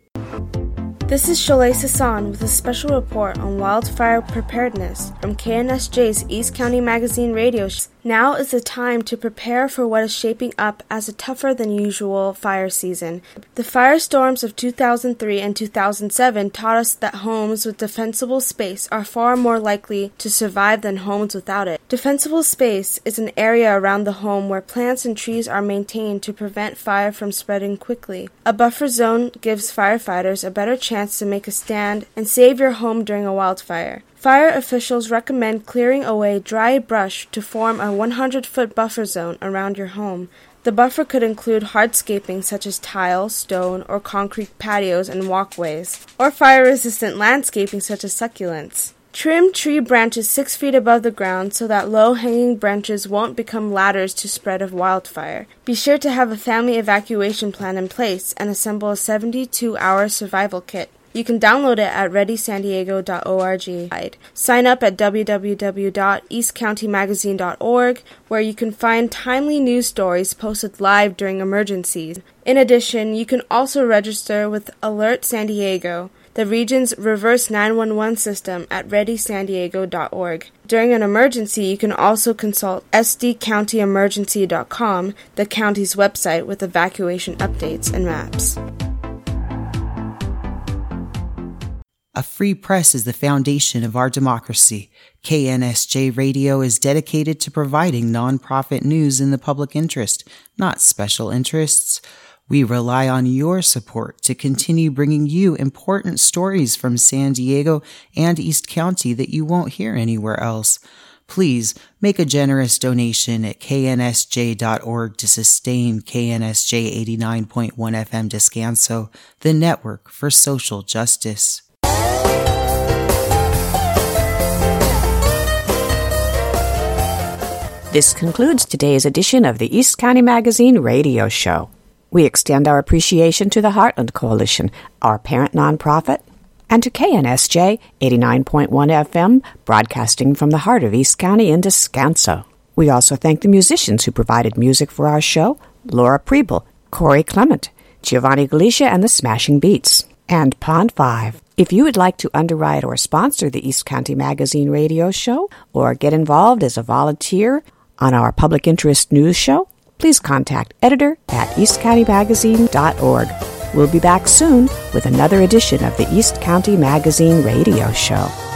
This is Sholay Sassan with a special report on wildfire preparedness from KNSJ's East County Magazine radio show. Now is the time to prepare for what is shaping up as a tougher than usual fire season. The firestorms of 2003 and 2007 taught us that homes with defensible space are far more likely to survive than homes without it. Defensible space is an area around the home where plants and trees are maintained to prevent fire from spreading quickly. A buffer zone gives firefighters a better chance to make a stand and save your home during a wildfire. Fire officials recommend clearing away dry brush to form a 100-foot buffer zone around your home. The buffer could include hardscaping such as tile, stone, or concrete patios and walkways, or fire-resistant landscaping such as succulents. Trim tree branches 6 feet above the ground so that low-hanging branches won't become ladders to spread a wildfire. Be sure to have a family evacuation plan in place and assemble a 72-hour survival kit. You can download it at readysandiego.org. Sign up at www.eastcountymagazine.org, where you can find timely news stories posted live during emergencies. In addition, you can also register with Alert San Diego, the region's reverse 911 system, at readysandiego.org. During an emergency, you can also consult sdcountyemergency.com, the county's website with evacuation updates and maps. A free press is the foundation of our democracy. KNSJ Radio is dedicated to providing nonprofit news in the public interest, not special interests. We rely on your support to continue bringing you important stories from San Diego and East County that you won't hear anywhere else. Please make a generous donation at knsj.org to sustain KNSJ 89.1 FM Descanso, the Network for Social Justice. This concludes today's edition of the East County Magazine radio show. We extend our appreciation to the Heartland Coalition, our parent nonprofit, and to KNSJ 89.1 FM, broadcasting from the heart of East County in Descanso. We also thank the musicians who provided music for our show, Laura Preble, Corey Clement, Giovanni Galicia and the Smashing Beats, and Pond 5. If you would like to underwrite or sponsor the East County Magazine radio show, or get involved as a volunteer on our public interest news show, please contact editor@eastcountymagazine.org. We'll be back soon with another edition of the East County Magazine radio show.